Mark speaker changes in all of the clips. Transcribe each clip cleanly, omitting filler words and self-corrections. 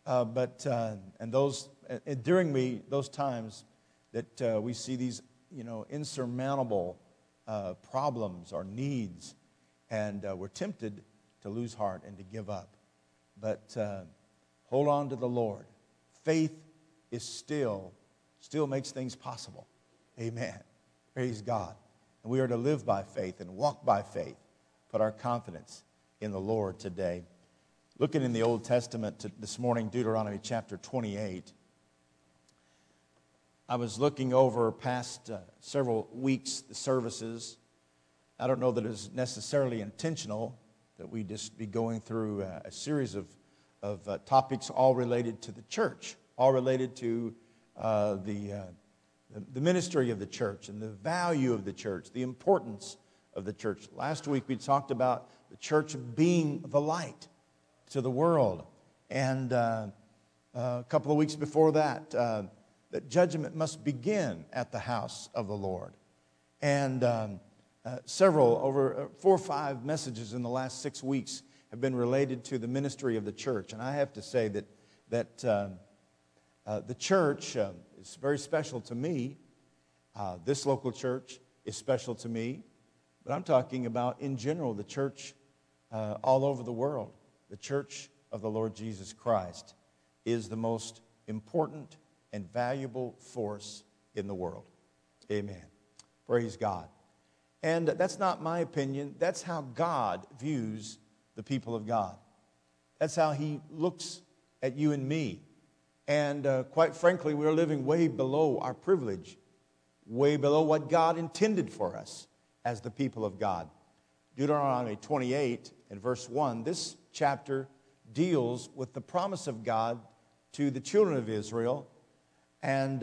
Speaker 1: During those times that we see these, insurmountable problems or needs, and we're tempted to lose heart and to give up. But hold on to the Lord. Faith is still makes things possible. Amen. Praise God. And we are to live by faith and walk by faith. Put our confidence in the Lord today. Looking in the Old Testament this morning, Deuteronomy chapter 28. I was looking over past several weeks, the services. I don't know that it's necessarily intentional that we just be going through a series of topics all related to the church, all related to the ministry of the church and the value of the church, the importance of the church. Last week we talked about the church being the light to the world. And a couple of weeks before that, that judgment must begin at the house of the Lord. And over 4 or 5 messages in the last 6 weeks have been related to the ministry of the church. And I have to say that the church is very special to me. This local church is special to me. But I'm talking about, in general, the church all over the world. The church of the Lord Jesus Christ is the most important and valuable force in the world. Amen. Praise God. And that's not my opinion. That's how God views the people of God. That's how He looks at you and me. And quite frankly, we're living way below our privilege, way below what God intended for us as the people of God. Deuteronomy 28 and verse 1, this chapter deals with the promise of God to the children of Israel. And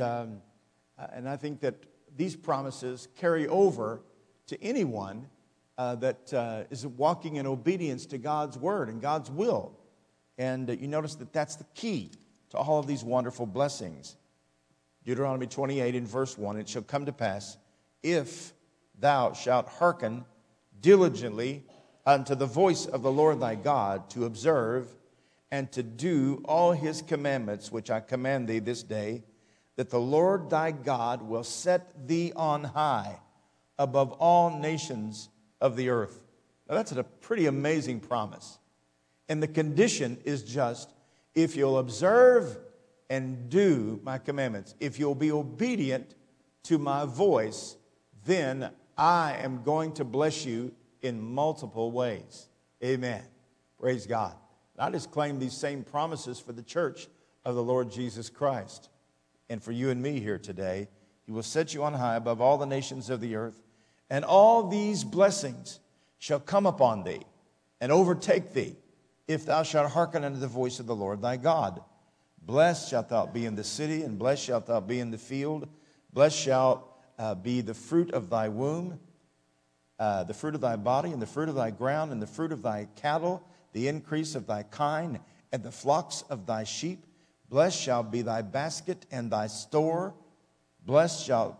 Speaker 1: I think that these promises carry over to anyone that is walking in obedience to God's word and God's will. And you notice that that's the key to all of these wonderful blessings. Deuteronomy 28 in verse 1, it shall come to pass, if thou shalt hearken diligently unto the voice of the Lord thy God, to observe and to do all His commandments, which I command thee this day, that the Lord thy God will set thee on high above all nations of the earth. Now that's a pretty amazing promise. And the condition is just, if you'll observe and do my commandments, if you'll be obedient to my voice, then I am going to bless you in multiple ways. Amen. Praise God. I just claim these same promises for the church of the Lord Jesus Christ. And for you and me here today, He will set you on high above all the nations of the earth, and all these blessings shall come upon thee and overtake thee, if thou shalt hearken unto the voice of the Lord thy God. Blessed shalt thou be in the city, and blessed shalt thou be in the field. Blessed shall be the fruit of thy womb, the fruit of thy body, and the fruit of thy ground, and the fruit of thy cattle, the increase of thy kine, and the flocks of thy sheep. Blessed shall be thy basket and thy store. Blessed shalt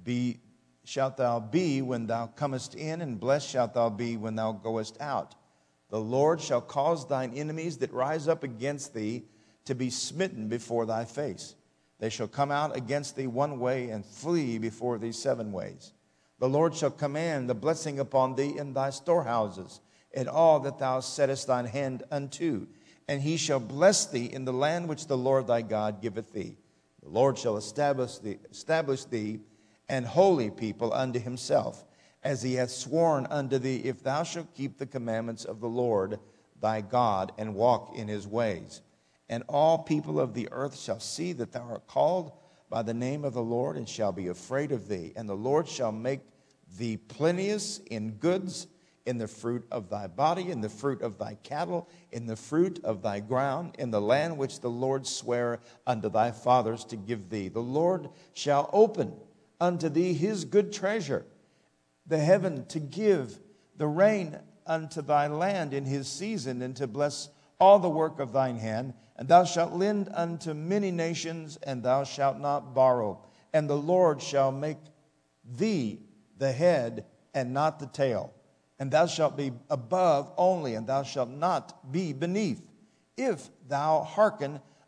Speaker 1: thou be when thou comest in, and blessed shalt thou be when thou goest out. The Lord shall cause thine enemies that rise up against thee to be smitten before thy face. They shall come out against thee one way, and flee before thee 7 ways. The Lord shall command the blessing upon thee in thy storehouses, and all that thou settest thine hand unto. And He shall bless thee in the land which the Lord thy God giveth thee. The Lord shall establish thee an holy people unto Himself, as He hath sworn unto thee, if thou shalt keep the commandments of the Lord thy God, and walk in His ways. And all people of the earth shall see that thou art called by the name of the Lord, and shall be afraid of thee. And the Lord shall make thee plenteous in goods, in the fruit of thy body, in the fruit of thy cattle, in the fruit of thy ground, in the land which the Lord sware unto thy fathers to give thee. The Lord shall open unto thee His good treasure, the heaven, to give the rain unto thy land in his season, and to bless all the work of thine hand. And thou shalt lend unto many nations, and thou shalt not borrow. And the Lord shall make thee the head and not the tail. And thou shalt be above only, and thou shalt not be beneath, if thou hearken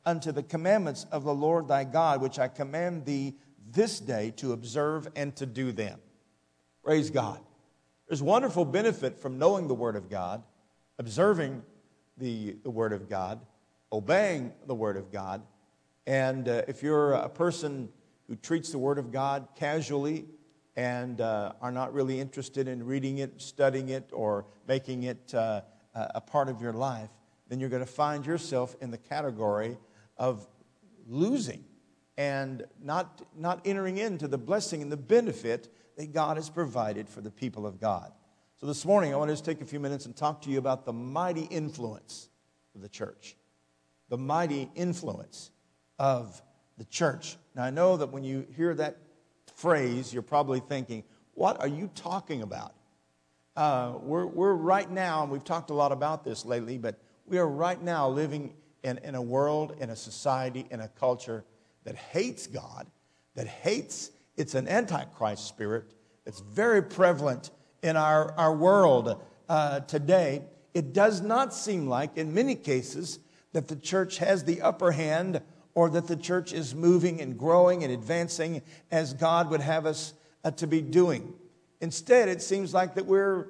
Speaker 1: unto the commandments of the Lord thy God, which I command thee this day to observe and to do them. Praise God. There's wonderful benefit from knowing the Word of God, observing the Word of God, obeying the Word of God. And if you're a person who treats the Word of God casually and are not really interested in reading it, studying it, or making it a part of your life, then you're going to find yourself in the category of losing and not entering into the blessing and the benefit that God has provided for the people of God. So this morning, I want to just take a few minutes and talk to you about the mighty influence of the church. The mighty influence of the church. Now, I know that when you hear that phrase, you're probably thinking, what are you talking about? We're right now, and we've talked a lot about this lately, but we are right now living in a world, in a society, in a culture that hates God, that hates, it's an antichrist spirit that's very prevalent in our world today. It does not seem like, in many cases, that the church has the upper hand or that the church is moving and growing and advancing as God would have us to be doing. Instead, it seems like that we're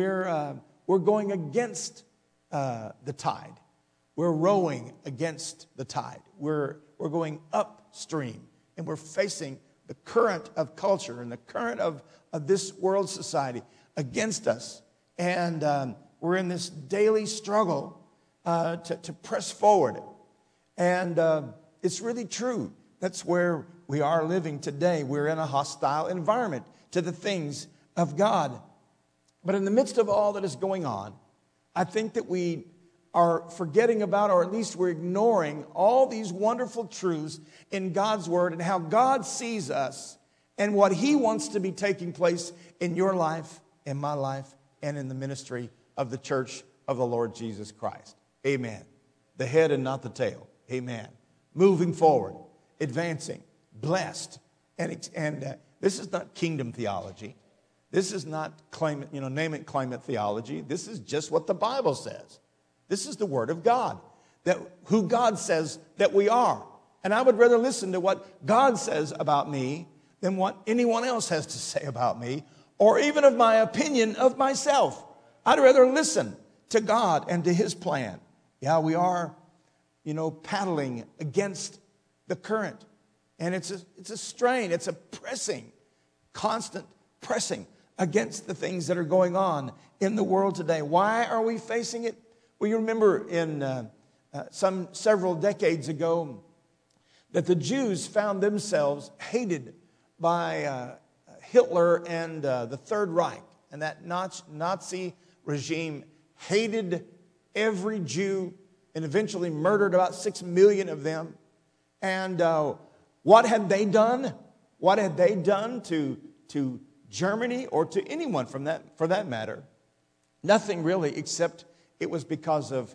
Speaker 1: going against the tide. We're rowing against the tide. We're going upstream, and we're facing the current of culture and the current of this world society against us. And we're in this daily struggle to press forward. And it's really true. That's where we are living today. We're in a hostile environment to the things of God. But in the midst of all that is going on, I think that we are forgetting about, or at least we're ignoring, all these wonderful truths in God's Word and how God sees us and what He wants to be taking place in your life, in my life, and in the ministry of the church of the Lord Jesus Christ. Amen. The head and not the tail. Amen. Moving forward, advancing, blessed. And this is not kingdom theology. This is not name it, claim it theology. This is just what the Bible says. This is the Word of God, who God says that we are. And I would rather listen to what God says about me than what anyone else has to say about me, or even of my opinion of myself. I'd rather listen to God and to His plan. Yeah, we are, paddling against the current. And it's a strain, it's a pressing, constant pressing against the things that are going on in the world today. Why are we facing it? Well, you remember in several decades ago that the Jews found themselves hated by Hitler and the Third Reich. And that Nazi regime hated every Jew and eventually murdered about 6 million of them. And what had they done? What had they done to Germany or to anyone for that matter? Nothing really, except it was because of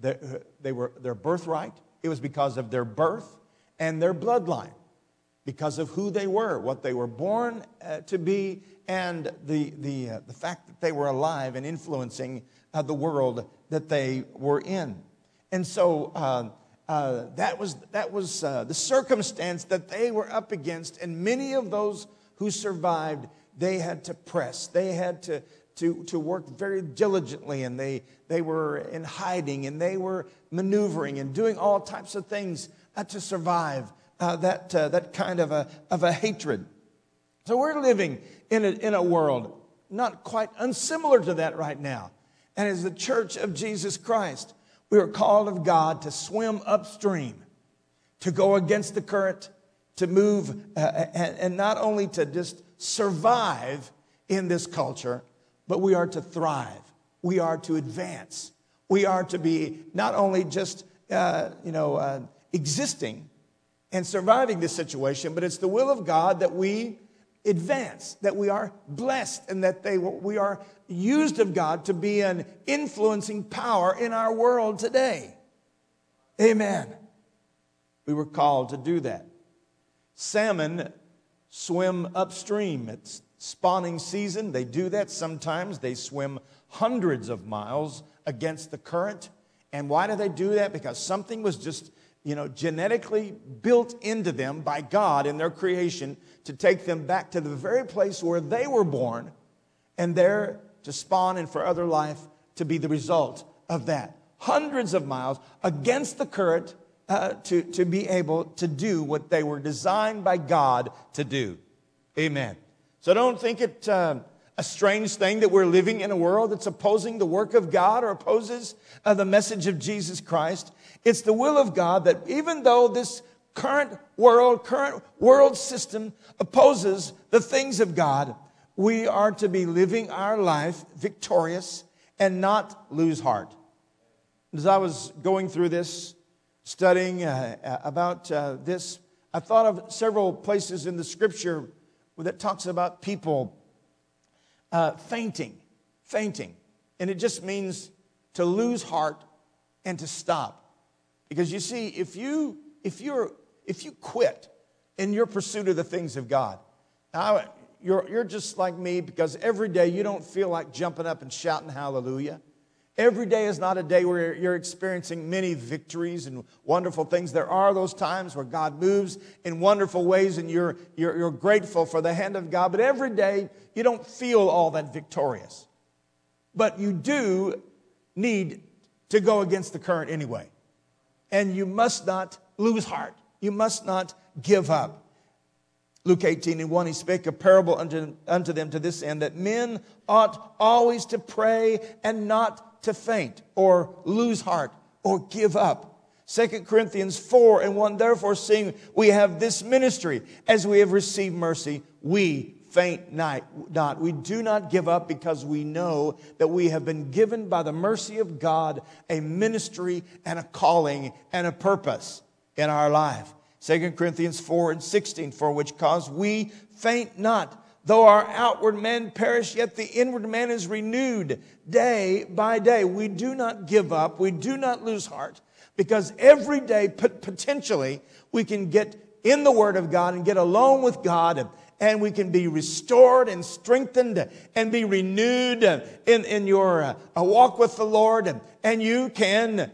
Speaker 1: their birthright. It was because of their birth and their bloodline, because of who they were, what they were born to be, and the fact that they were alive and influencing the world that they were in. And so that was the circumstance that they were up against, and many of those who survived, they had to press. They had to work very diligently, and they were in hiding, and they were maneuvering and doing all types of things to survive that kind of a hatred. So we're living in a world not quite unsimilar to that right now. And as the church of Jesus Christ, we are called of God to swim upstream, to go against the current, to move, and not only to just survive in this culture, but we are to thrive. We are to advance. We are to be not only just, existing and surviving this situation, but it's the will of God that we advance, that we are blessed, and that we are used of God to be an influencing power in our world today. Amen. We were called to do that. Salmon swim upstream. It's spawning season. They do that sometimes. They swim hundreds of miles against the current. And why do they do that? Because something was just genetically built into them by God in their creation to take them back to the very place where they were born and there to spawn and for other life to be the result of that. Hundreds of miles against the current to be able to do what they were designed by God to do. Amen. So don't think it a strange thing that we're living in a world that's opposing the work of God or opposes the message of Jesus Christ. It's the will of God that even though this current world system opposes the things of God, we are to be living our life victorious and not lose heart. As I was going through this, studying about this, I thought of several places in the Scripture that talks about people fainting. And it just means to lose heart and to stop. Because you see, if you quit in your pursuit of the things of God, you're just like me, because every day you don't feel like jumping up and shouting hallelujah. Every day is not a day where you're experiencing many victories and wonderful things. There are those times where God moves in wonderful ways and you're grateful for the hand of God. But every day you don't feel all that victorious. But you do need to go against the current anyway. And you must not lose heart. You must not give up. Luke 18:1, he spake a parable unto them to this end, that men ought always to pray and not to faint or lose heart or give up. 2 Corinthians 4:1, therefore seeing we have this ministry, as we have received mercy, we faint not. We do not give up, because we know that we have been given by the mercy of God a ministry and a calling and a purpose in our life. 2 Corinthians 4:16, for which cause we faint not. Though our outward man perish, yet the inward man is renewed day by day. We do not give up. We do not lose heart, because every day potentially we can get in the Word of God and get alone with God, and we can be restored and strengthened and be renewed in your walk with the Lord. And you can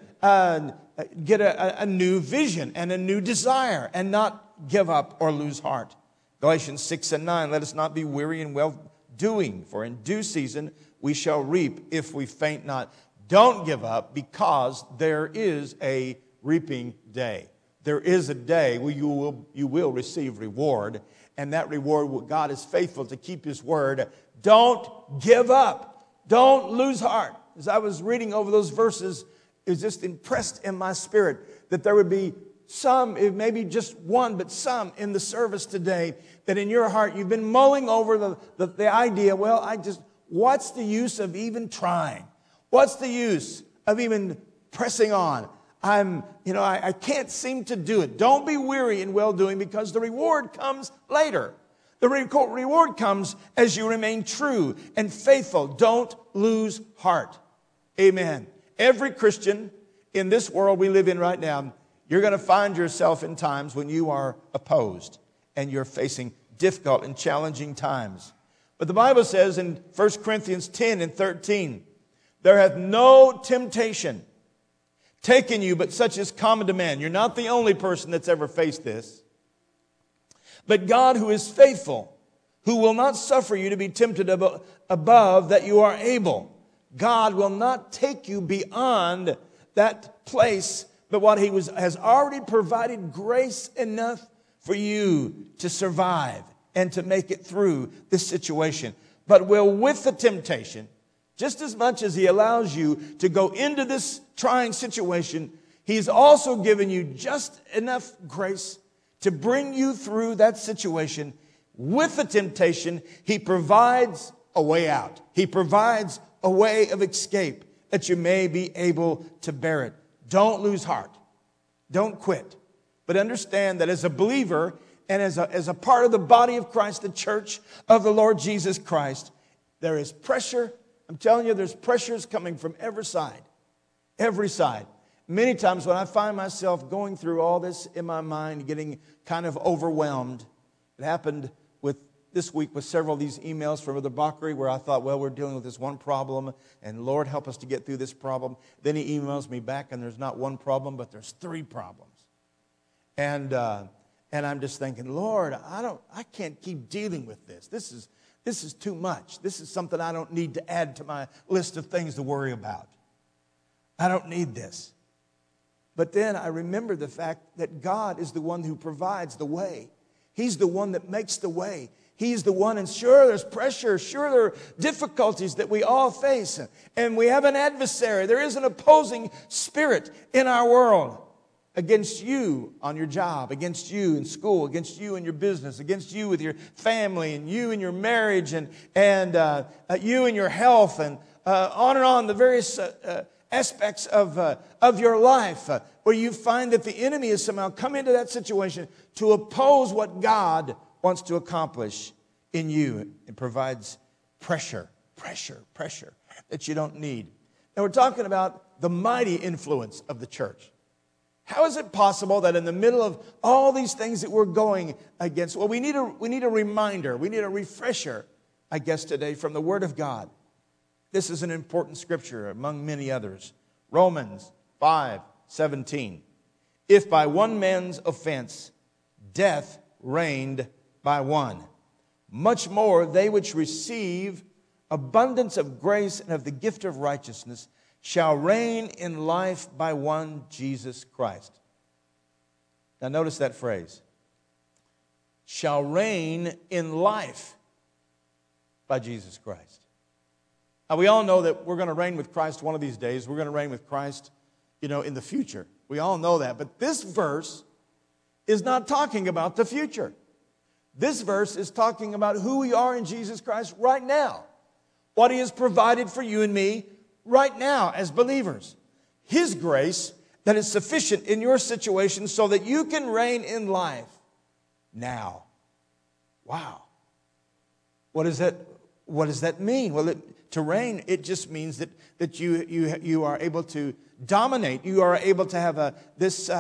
Speaker 1: get a new vision and a new desire and not give up or lose heart. Galatians 6:9, let us not be weary in well-doing, for in due season we shall reap if we faint not. Don't give up, because there is a reaping day. There is a day where you will receive reward, and that reward, God is faithful to keep His word. Don't give up. Don't lose heart. As I was reading over those verses, it was just impressed in my spirit that there would be some, maybe just one, but some in the service today, that in your heart you've been mulling over the idea, what's the use of even trying? What's the use of even pressing on? I can't seem to do it. Don't be weary in well-doing, because the reward comes later. The reward comes as you remain true and faithful. Don't lose heart. Amen. Every Christian in this world we live in right now, you're going to find yourself in times when you are opposed and you're facing difficult and challenging times. But the Bible says in 1 Corinthians 10:13, there hath no temptation taken you but such as common to man. You're not the only person that's ever faced this. But God, who is faithful, who will not suffer you to be tempted above that you are able. God will not take you beyond that place, but what He has already provided grace enough for you to survive and to make it through this situation. But will, with the temptation, just as much as He allows you to go into this trying situation, He's also given you just enough grace to bring you through that situation. With the temptation, He provides a way out. He provides a way of escape that you may be able to bear it. Don't lose heart. Don't quit. But understand that as a believer and as a part of the body of Christ, the church of the Lord Jesus Christ, there is pressure. I'm telling you, there's pressures coming from every side. Every side. Many times when I find myself going through all this in my mind, getting kind of overwhelmed, it happened this week with several of these emails from Brother Bakri, where I thought, well, we're dealing with this one problem, and Lord, help us to get through this problem. Then he emails me back, and there's not one problem, but there's 3 problems. And I'm just thinking, Lord, I can't keep dealing with this. This is too much. This is something I don't need to add to my list of things to worry about. I don't need this. But then I remember the fact that God is the one who provides the way. He's the one that makes the way. He's the one, and sure, there's pressure. Sure, there are difficulties that we all face. And we have an adversary. There is an opposing spirit in our world against you on your job, against you in school, against you in your business, against you with your family, and you in your marriage, and you in your health, and on, the various aspects of your life where you find that the enemy has somehow come into that situation to oppose what God wants to accomplish in you. It provides pressure that you don't need. Now we're talking about the mighty influence of the church. How is it possible that in the middle of all these things that we're going against, well, we need a reminder, we need a refresher, I guess, today from the Word of God. This is an important scripture among many others. Romans 5:17. If by one man's offense death reigned by one, much more they which receive abundance of grace and of the gift of righteousness shall reign in life by one Jesus Christ. Now notice that phrase. Shall reign in life by Jesus Christ. Now we all know that we're going to reign with Christ one of these days. We're going to reign with Christ, in the future. We all know that. But this verse is not talking about the future. This verse is talking about who we are in Jesus Christ right now. What He has provided for you and me right now as believers. His grace that is sufficient in your situation so that you can reign in life now. Wow. What does that mean? Well, to reign, it just means that you are able to dominate. You are able to have this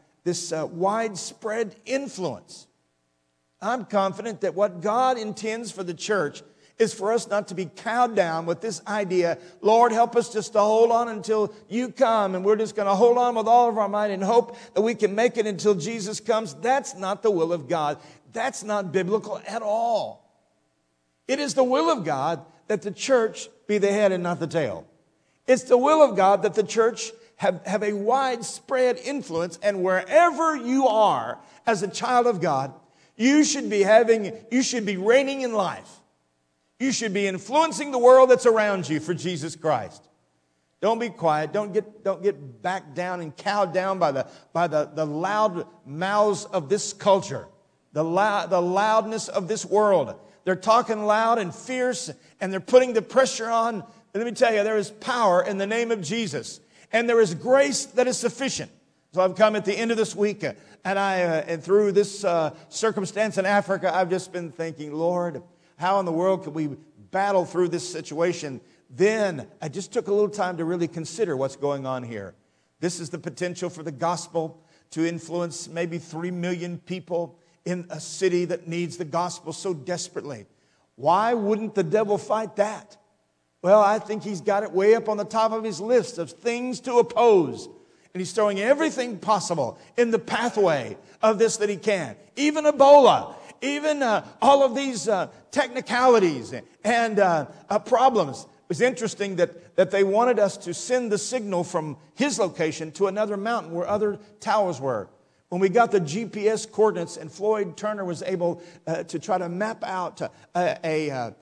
Speaker 1: widespread influence. I'm confident that what God intends for the church is for us not to be cowed down with this idea, Lord, help us just to hold on until you come, and we're just going to hold on with all of our might and hope that we can make it until Jesus comes. That's not the will of God. That's not biblical at all. It is the will of God that the church be the head and not the tail. It's the will of God that the church have a widespread influence, and wherever you are as a child of God, you should be reigning in life. You should be influencing the world that's around you for Jesus Christ. Don't be quiet. Don't get backed down and cowed down by the loud mouths of this culture, the loudness of this world. They're talking loud and fierce, and they're putting the pressure on. And let me tell you, there is power in the name of Jesus, and there is grace that is sufficient. So I've come at the end of this week, and through this circumstance in Africa, I've just been thinking, Lord, how in the world could we battle through this situation? Then I just took a little time to really consider what's going on here. This is the potential for the gospel to influence maybe 3 million people in a city that needs the gospel so desperately. Why wouldn't the devil fight that? Well, I think he's got it way up on the top of his list of things to oppose. And he's throwing everything possible in the pathway of this that he can. Even Ebola. Even all of these technicalities and problems. It was interesting that they wanted us to send the signal from his location to another mountain where other towers were. When we got the GPS coordinates and Floyd Turner was able to try to map out a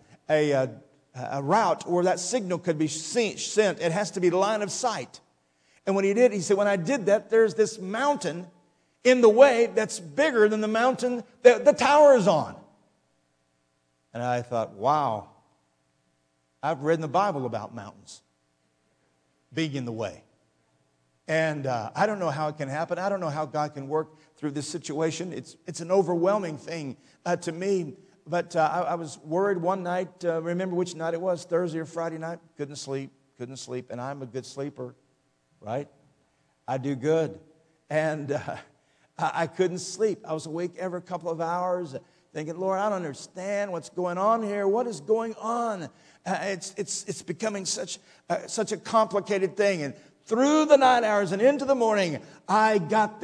Speaker 1: route where that signal could be sent, it has to be line of sight. And when he did, he said, when I did that, there's this mountain in the way that's bigger than the mountain that the tower is on. And I thought, wow, I've read in the Bible about mountains being in the way. And I don't know how it can happen. I don't know how God can work through this situation. It's an overwhelming thing to me. But I was worried one night, remember which night it was, Thursday or Friday night, couldn't sleep. And I'm a good sleeper, right? I do good. And I couldn't sleep. I was awake every couple of hours thinking, Lord, I don't understand what's going on here. What is going on? It's becoming such a complicated thing. And through the night hours and into the morning, I got this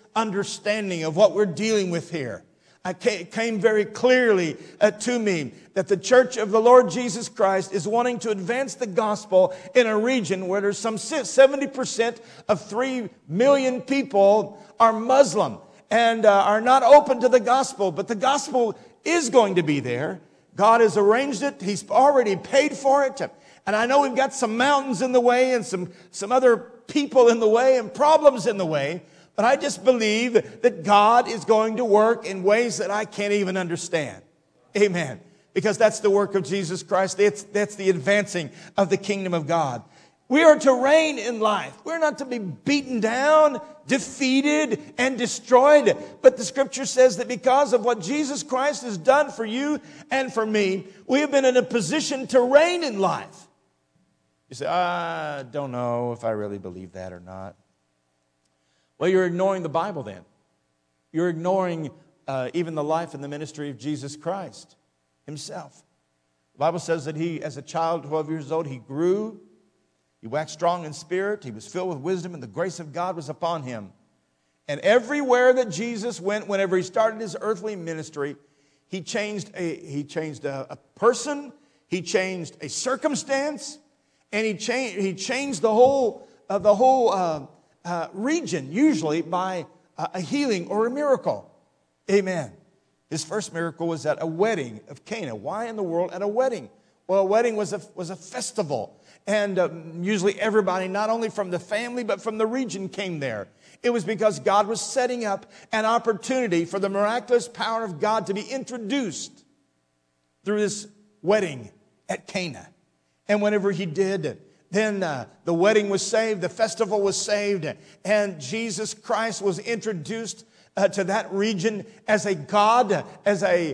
Speaker 1: understanding of what we're dealing with here. It came very clearly to me that the church of the Lord Jesus Christ is wanting to advance the gospel in a region where there's some 70% of 3 million people are Muslim and are not open to the gospel. But the gospel is going to be there. God has arranged it. He's already paid for it. And I know we've got some mountains in the way and some other people in the way and problems in the way. But I just believe that God is going to work in ways that I can't even understand. Amen. Because that's the work of Jesus Christ. That's the advancing of the kingdom of God. We are to reign in life. We're not to be beaten down, defeated, and destroyed. But the scripture says that because of what Jesus Christ has done for you and for me, we have been in a position to reign in life. You say, I don't know if I really believe that or not. Well, you're ignoring the Bible then. You're ignoring even the life and the ministry of Jesus Christ himself. The Bible says that he, as a child, 12 years old, he grew. He waxed strong in spirit. He was filled with wisdom, and the grace of God was upon him. And everywhere that Jesus went, whenever he started his earthly ministry, he changed a person, he changed a circumstance, and he changed the whole region, usually by a healing or a miracle. Amen. His first miracle was at a wedding of Cana. Why in the world at a wedding? Well, a wedding was a festival. And usually everybody, not only from the family, but from the region came there. It was because God was setting up an opportunity for the miraculous power of God to be introduced through this wedding at Cana. And whenever he did, then the wedding was saved, the festival was saved, and Jesus Christ was introduced to that region as a God, as a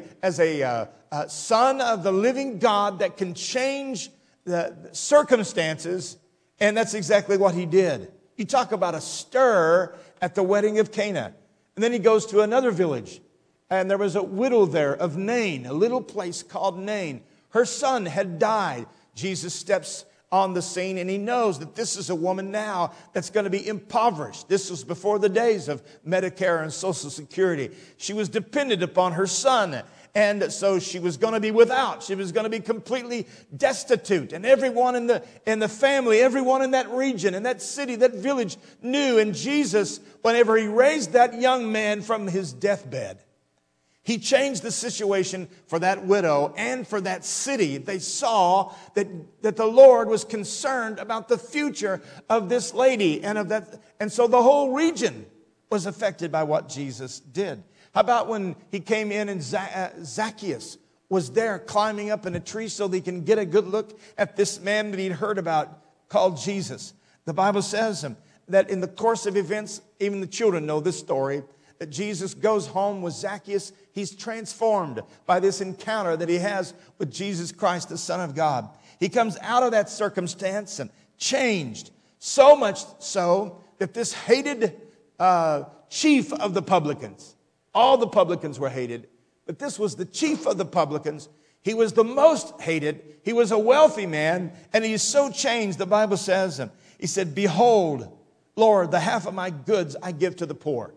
Speaker 1: son of the living God that can change the circumstances, and that's exactly what he did. You talk about a stir at the wedding of Cana. And then he goes to another village, and there was a widow there of Nain, a little place called Nain. Her son had died. Jesus steps on the scene, and he knows that this is a woman now that's going to be impoverished. This was before the days of Medicare and Social Security. She was dependent upon her son, and so she was going to be without. She was going to be completely destitute. And everyone in the family, everyone in that region, in that city, that village knew. And Jesus, whenever he raised that young man from his deathbed, he changed the situation for that widow and for that city. They saw that the Lord was concerned about the future of this lady and of that. And so the whole region was affected by what Jesus did. How about when he came in and Zacchaeus was there climbing up in a tree so that he can get a good look at this man that he'd heard about called Jesus. The Bible says that in the course of events, even the children know this story, that Jesus goes home with Zacchaeus. He's transformed by this encounter that he has with Jesus Christ, the Son of God. He comes out of that circumstance and changed, so much so that this hated chief of the publicans, all the publicans were hated, but this was the chief of the publicans. He was the most hated. He was a wealthy man, and he is so changed, the Bible says, he said, "Behold, Lord, the half of my goods I give to the poor."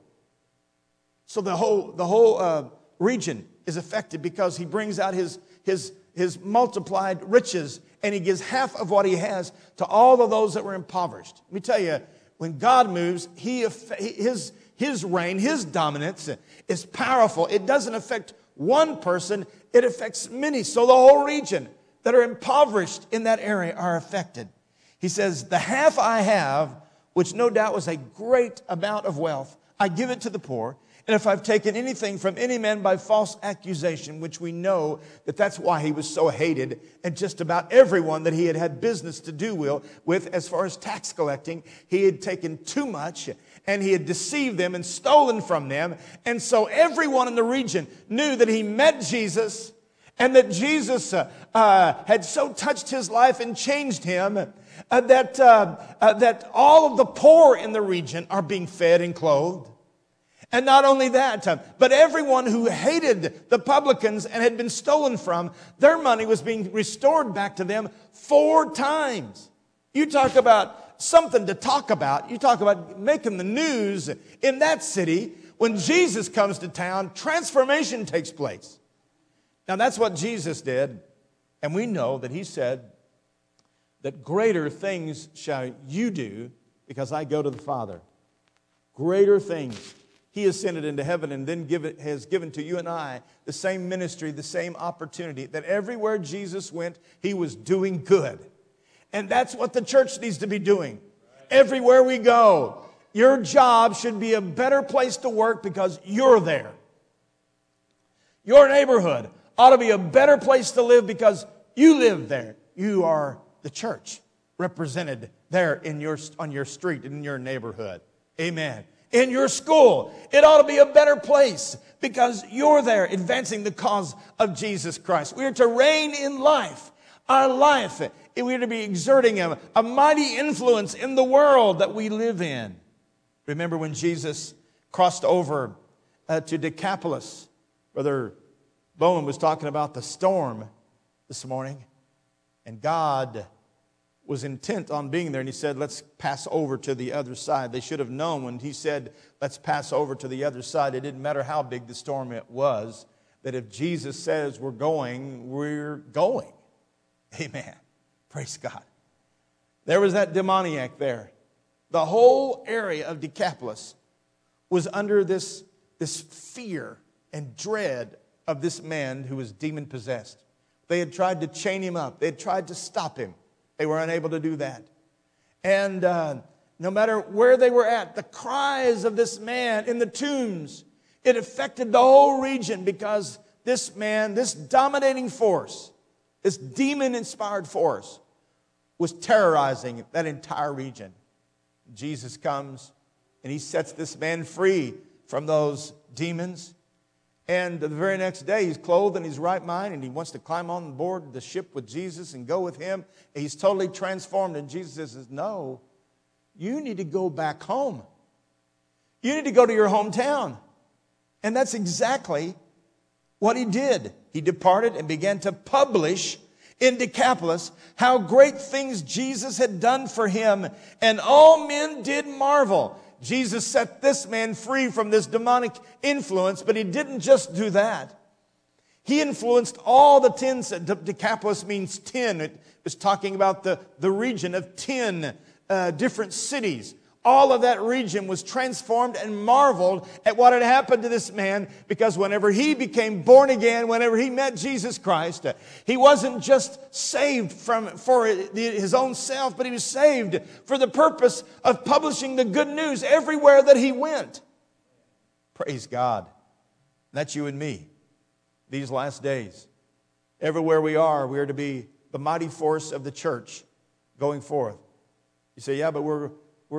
Speaker 1: So the whole region is affected because he brings out his multiplied riches, and he gives half of what he has to all of those that were impoverished. Let me tell you, when God moves, his reign, his dominance is powerful. It doesn't affect one person, it affects many. So the whole region that are impoverished in that area are affected. He says, "The half I have," which no doubt was a great amount of wealth, "I give it to the poor. And if I've taken anything from any man by false accusation," which we know that that's why he was so hated, and just about everyone that he had had business to do with as far as tax collecting, he had taken too much, and he had deceived them and stolen from them. And so everyone in the region knew that he met Jesus, and that Jesus had so touched his life and changed him that all of the poor in the region are being fed and clothed. And not only that, but everyone who hated the publicans and had been stolen from, their money was being restored back to them 4 times. You talk about something to talk about. You talk about making the news in that city. When Jesus comes to town, transformation takes place. Now, that's what Jesus did. And we know that he said that greater things shall you do because I go to the Father. Greater things. He ascended into heaven and then has given to you and I the same ministry, the same opportunity, that everywhere Jesus went, he was doing good. And that's what the church needs to be doing. Everywhere we go, your job should be a better place to work because you're there. Your neighborhood ought to be a better place to live because you live there. You are the church represented there on your street, in your neighborhood. Amen. In your school, it ought to be a better place because you're there advancing the cause of Jesus Christ. We are to reign in life. Our life, we are to be exerting a mighty influence in the world that we live in. Remember when Jesus crossed over to Decapolis? Brother Bowman was talking about the storm this morning. And God was intent on being there. And he said, let's pass over to the other side. They should have known when he said, let's pass over to the other side. It didn't matter how big the storm it was. That if Jesus says we're going, we're going. Amen. Praise God. There was that demoniac there. The whole area of Decapolis was under this fear and dread of this man who was demon-possessed. They had tried to chain him up. They had tried to stop him. They were unable to do that. And no matter where they were at, the cries of this man in the tombs, it affected the whole region because this man, this dominating force, this demon-inspired force, was terrorizing that entire region. Jesus comes and he sets this man free from those demons. And the very next day, he's clothed in his right mind, and he wants to climb on board the ship with Jesus and go with him. And he's totally transformed, and Jesus says, no, you need to go back home. You need to go to your hometown. And that's exactly what he did. He departed and began to publish in Decapolis how great things Jesus had done for him, and all men did marvel. Jesus set this man free from this demonic influence, but he didn't just do that. He influenced all the 10. Decapolis means 10. It was talking about the region of 10 different cities. All of that region was transformed and marveled at what had happened to this man, because whenever he became born again, whenever he met Jesus Christ, he wasn't just saved for his own self, but he was saved for the purpose of publishing the good news everywhere that he went. Praise God. That's you and me. These last days, everywhere we are to be the mighty force of the church going forth. You say, yeah, but we're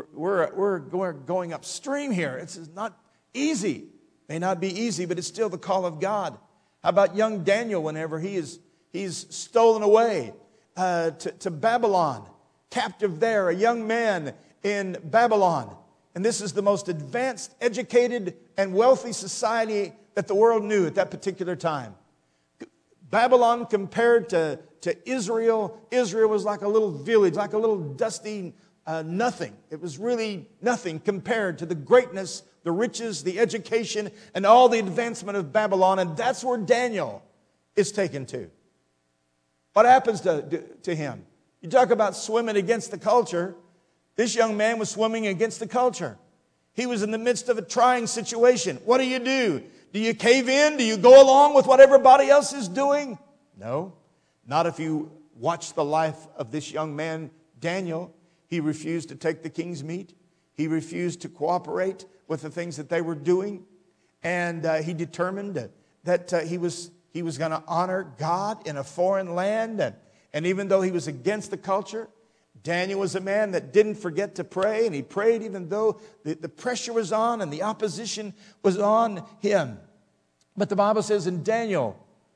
Speaker 1: going upstream here. It's not easy. May not be easy, but it's still the call of God. How about young Daniel whenever he's stolen away to Babylon, captive there, a young man in Babylon. And this is the most advanced, educated, and wealthy society that the world knew at that particular time. Babylon compared to Israel, Israel was like a little village, like a little dusty nothing. It was really nothing compared to the greatness, the riches, the education, and all the advancement of Babylon. And that's where Daniel is taken to. What happens to him? You talk about swimming against the culture. This young man was swimming against the culture. He was in the midst of a trying situation. What do? Do you cave in? Do you go along with what everybody else is doing? No, not if you watch the life of this young man, Daniel. He refused to take the king's meat. He refused to cooperate with the things that they were doing. And he determined that he was going to honor God in a foreign land. And even though he was against the culture, Daniel was a man that didn't forget to pray. And he prayed even though the pressure was on and the opposition was on him. But the Bible says in Daniel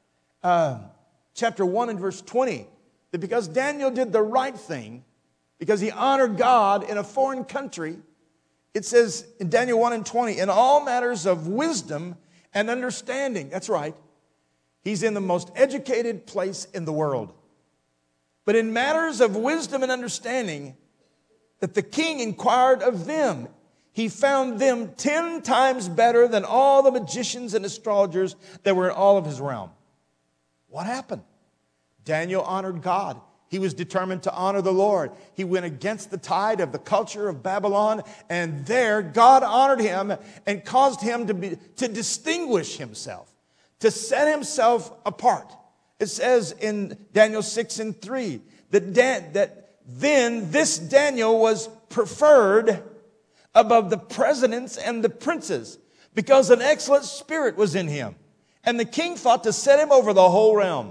Speaker 1: chapter 1 and verse 20, that because Daniel did the right thing, because he honored God in a foreign country, it says in Daniel 1 and 20, in all matters of wisdom and understanding. That's right. He's in the most educated place in the world. But in matters of wisdom and understanding, that the king inquired of them. He found them 10 times better than all the magicians and astrologers that were in all of his realm. What happened? Daniel honored God. He was determined to honor the Lord. He went against the tide of the culture of Babylon, and there God honored him and caused him to distinguish himself, to set himself apart. It says in Daniel 6:3 that then this Daniel was preferred above the presidents and the princes because an excellent spirit was in him. And the king thought to set him over the whole realm.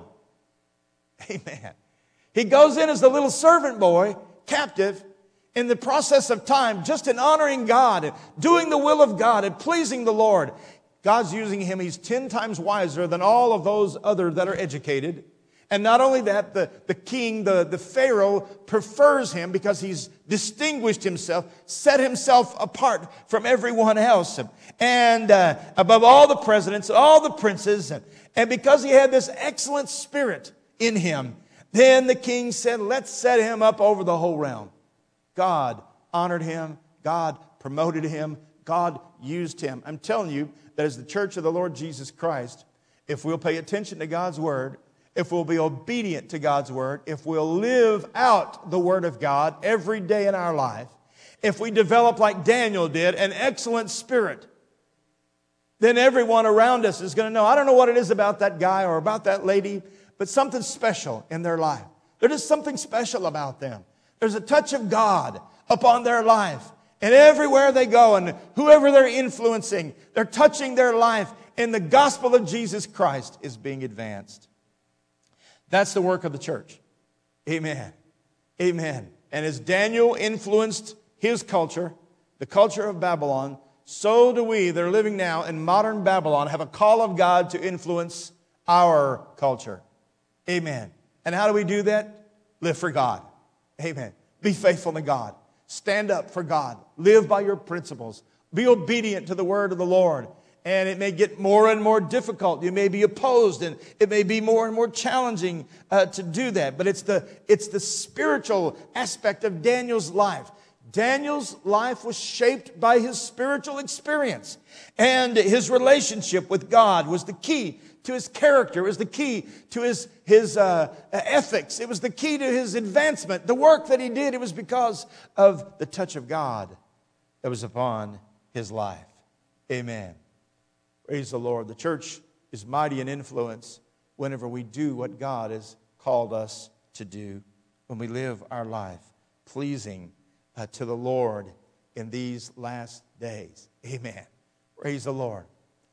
Speaker 1: Amen. He goes in as the little servant boy, captive, in the process of time, just in honoring God, and doing the will of God, and pleasing the Lord. God's using him. He's 10 times wiser than all of those others that are educated. And not only that, the king, the Pharaoh, prefers him because he's distinguished himself, set himself apart from everyone else. And above all the presidents, all the princes, and because he had this excellent spirit in him, then the king said, let's set him up over the whole realm. God honored him. God promoted him. God used him. I'm telling you that as the church of the Lord Jesus Christ, if we'll pay attention to God's word, if we'll be obedient to God's word, if we'll live out the word of God every day in our life, if we develop like Daniel did, an excellent spirit, then everyone around us is going to know, I don't know what it is about that guy or about that lady, but something special in their life. There's just something special about them. There's a touch of God upon their life. And everywhere they go and whoever they're influencing, they're touching their life, and the gospel of Jesus Christ is being advanced. That's the work of the church. Amen. Amen. And as Daniel influenced his culture, the culture of Babylon, so do we that are living now in modern Babylon have a call of God to influence our culture. Amen. And how do we do that? Live for God. Amen. Be faithful to God. Stand up for God. Live by your principles. Be obedient to the word of the Lord. And it may get more and more difficult. You may be opposed, and it may be more and more challenging to do that. But it's the spiritual aspect of Daniel's life. Daniel's life was shaped by his spiritual experience. And his relationship with God was the key to his character. It was the key to his ethics. It was the key to his advancement. The work that he did, it was because of the touch of God that was upon his life. Amen. Praise the Lord. The church is mighty in influence whenever we do what God has called us to do, when we live our life pleasing to the Lord in these last days. Amen. Praise the Lord.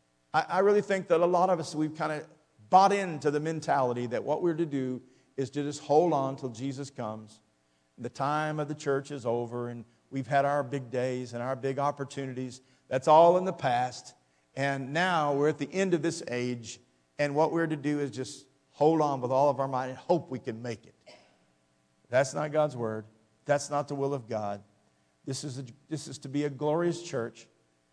Speaker 1: I really think that a lot of us, we've kind of bought into the mentality that what we're to do is to just hold on till Jesus comes. The time of the church is over, and we've had our big days and our big opportunities. That's all in the past. And now we're at the end of this age, and what we're to do is just hold on with all of our might and hope we can make it. That's not God's word. That's not the will of God. This is to be a glorious church.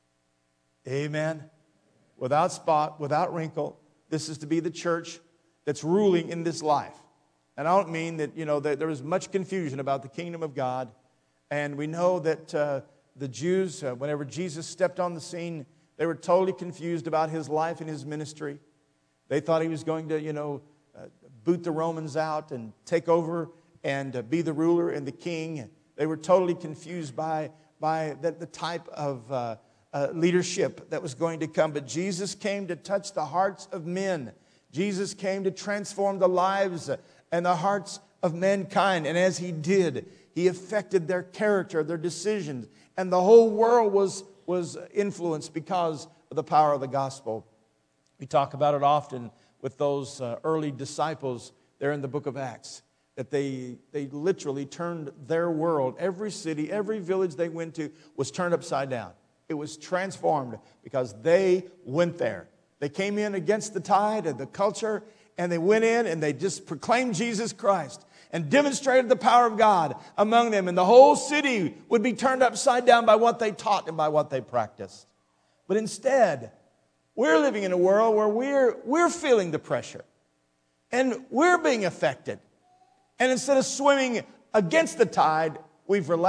Speaker 1: Amen. Without spot, without wrinkle. This is to be the church that's ruling in this life. And I don't mean that, that there was much confusion about the kingdom of God. And we know that the Jews, whenever Jesus stepped on the scene, they were totally confused about his life and his ministry. They thought he was going to, boot the Romans out and take over and be the ruler and the king. They were totally confused by the type of leadership that was going to come. But Jesus came to touch the hearts of men. Jesus came to transform the lives and the hearts of mankind. And as he did, he affected their character, their decisions. And the whole world was influenced because of the power of the gospel. We talk about it often with those early disciples there in the book of Acts, that they literally turned their world. Every city, every village they went to was turned upside down. It was transformed because they went there. They came in against the tide of the culture, and they went in and they just proclaimed Jesus Christ and demonstrated the power of God among them. And the whole city would be turned upside down by what they taught and by what they practiced. But instead, we're living in a world where we're feeling the pressure. And we're being affected. And instead of swimming against the tide, we've relaxed.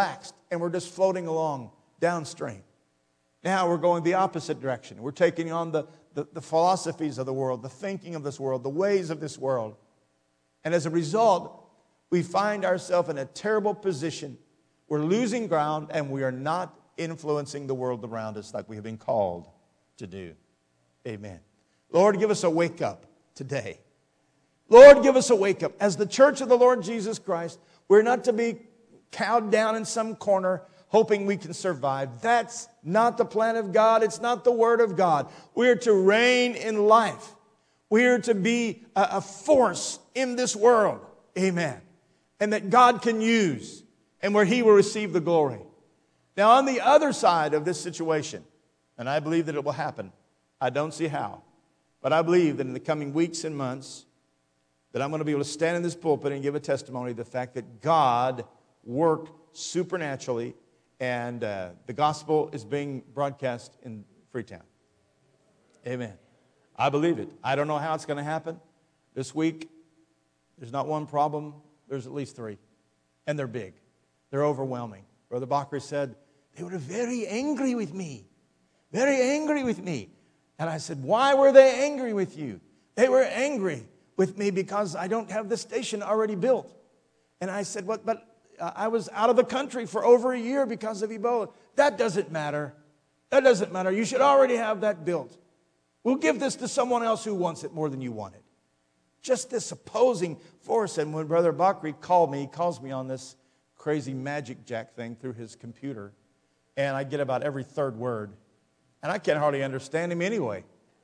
Speaker 1: and we're just floating along downstream. Now we're going the opposite direction. We're taking on the philosophies of the world, the thinking of this world, the ways of this world. And as a result, we find ourselves in a terrible position. We're losing ground, and we are not influencing the world around us like we have been called to do. Amen. Lord, give us a wake up today. Lord, give us a wake up. As the church of the Lord Jesus Christ, we're not to be cowed down in some corner hoping we can survive. That's not the plan of God. It's not the word of God. We're to reign in life. We're to be a force in this world. Amen. And that God can use, and where He will receive the glory. Now, on the other side of this situation, and I believe that it will happen, I don't see how, but I believe that in the coming weeks and months, that I'm going to be able to stand in this pulpit and give a testimony of the fact that God worked supernaturally, and the gospel is being broadcast in Freetown. Amen. I believe it. I don't know how it's going to happen. This week, there's not one problem. There's at least three. And they're big. They're overwhelming. Brother Bakri said, they were very angry with me. Very angry with me. And I said, why were they angry with you? They were angry with me because I don't have the station already built. And I said, but I was out of the country for over a year because of Ebola. That doesn't matter. That doesn't matter. You should already have that built. We'll give this to someone else who wants it more than you want it. Just this opposing force. And when Brother Bakri called me, he calls me on this crazy magic jack thing through his computer. And I get about every third word. And I can't hardly understand him anyway.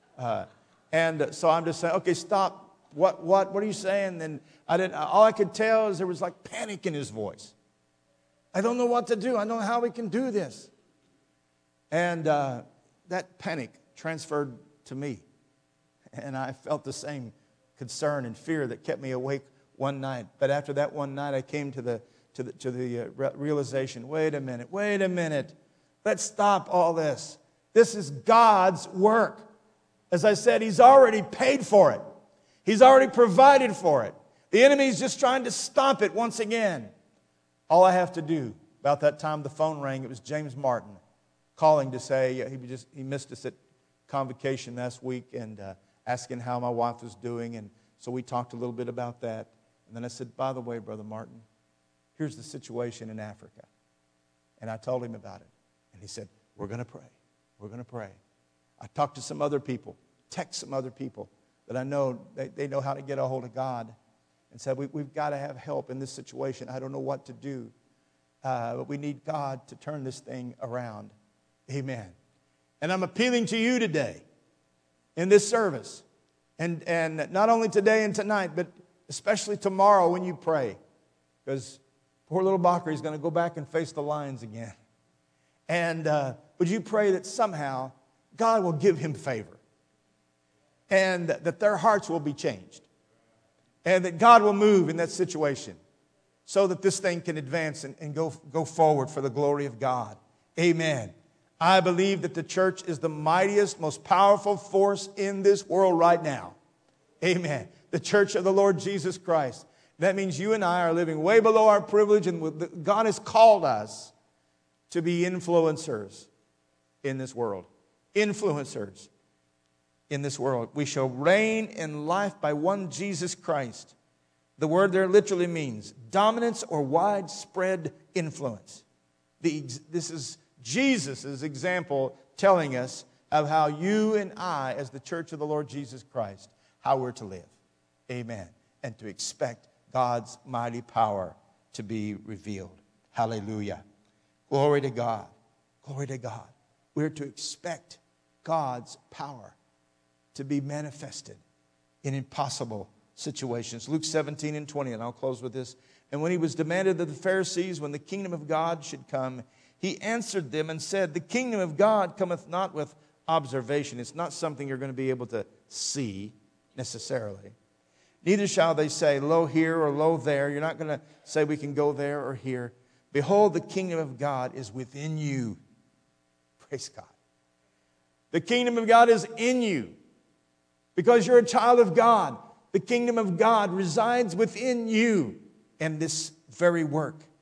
Speaker 1: And so I'm just saying, okay, stop. What are you saying? And all I could tell is there was like panic in his voice. I don't know what to do. I don't know how we can do this. And that panic transferred to me. And I felt the same concern and fear that kept me awake one night. But after that one night, I came to the realization, wait a minute. Let's stop all this. This is God's work. As I said, He's already paid for it. He's already provided for it. The enemy's just trying to stop it once again. All I have to do, about that time the phone rang, it was James Martin calling to say he missed us at convocation last week and asking how my wife was doing. And so we talked a little bit about that. And then I said, by the way, Brother Martin, here's the situation in Africa. And I told him about it. And he said, we're going to pray. We're going to pray. I talked to some other people, text some other people that I know they know how to get a hold of God, and said, we've got to have help in this situation. I don't know what to do, but we need God to turn this thing around. Amen. And I'm appealing to you today in this service, and not only today and tonight, but especially tomorrow when you pray, because poor little Bakri is going to go back and face the lions again. And would you pray that somehow God will give him favor, and that their hearts will be changed, and that God will move in that situation so that this thing can advance and go forward for the glory of God. Amen. I believe that the church is the mightiest, most powerful force in this world right now. Amen. The church of the Lord Jesus Christ. That means you and I are living way below our privilege, and God has called us to be influencers in this world. Influencers in this world. We shall reign in life by one Jesus Christ. The word there literally means dominance or widespread influence. This is Jesus' example telling us of how you and I, as the church of the Lord Jesus Christ, how we're to live. Amen. And to expect God's mighty power to be revealed. Hallelujah. Glory to God. Glory to God. We're to expect God's power to be manifested in impossible situations. Luke 17:20, and I'll close with this. And when he was demanded of the Pharisees when the kingdom of God should come, he answered them and said, the kingdom of God cometh not with observation. It's not something you're going to be able to see necessarily. Neither shall they say, lo here or lo there. You're not going to say we can go there or here. Behold, the kingdom of God is within you. Praise God. The kingdom of God is in you. Because you're a child of God, the kingdom of God resides within you. And this very work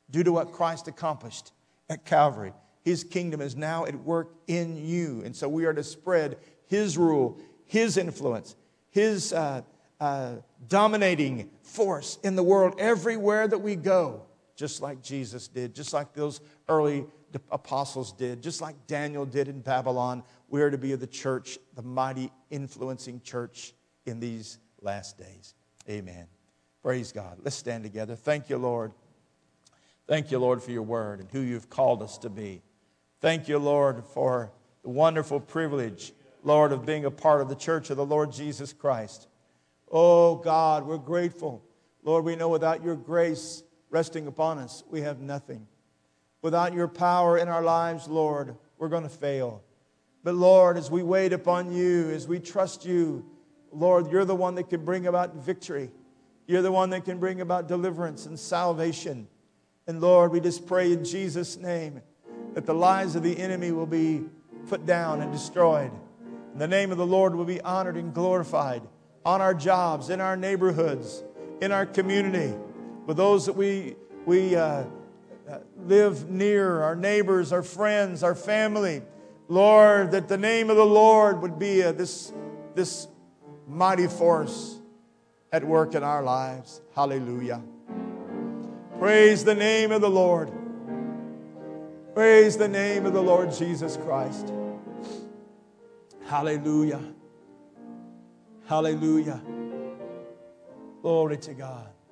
Speaker 1: due to what Christ accomplished at Calvary. His kingdom is now at work in you. And so we are to spread His rule, His influence, His dominating force in the world everywhere that we go, just like Jesus did, just like those early apostles did, just like Daniel did in Babylon. We are to be the church, the mighty influencing church in these last days. Amen. Praise God. Let's stand together. Thank you, Lord. Thank you, Lord, for your word and who you've called us to be. Thank you, Lord, for the wonderful privilege, Lord, of being a part of the church of the Lord Jesus Christ. Oh, God, we're grateful. Lord, we know without your grace resting upon us, we have nothing. Without your power in our lives, Lord, we're going to fail. But, Lord, as we wait upon you, as we trust you, Lord, you're the one that can bring about victory. You're the one that can bring about deliverance and salvation. And, Lord, we just pray in Jesus' name that the lies of the enemy will be put down and destroyed. And the name of the Lord will be honored and glorified on our jobs, in our neighborhoods, in our community, with those that we live near, our neighbors, our friends, our family. Lord, that the name of the Lord would be this mighty force at work in our lives. Hallelujah. Praise the name of the Lord. Praise the name of the Lord Jesus Christ. Hallelujah. Hallelujah. Glory to God.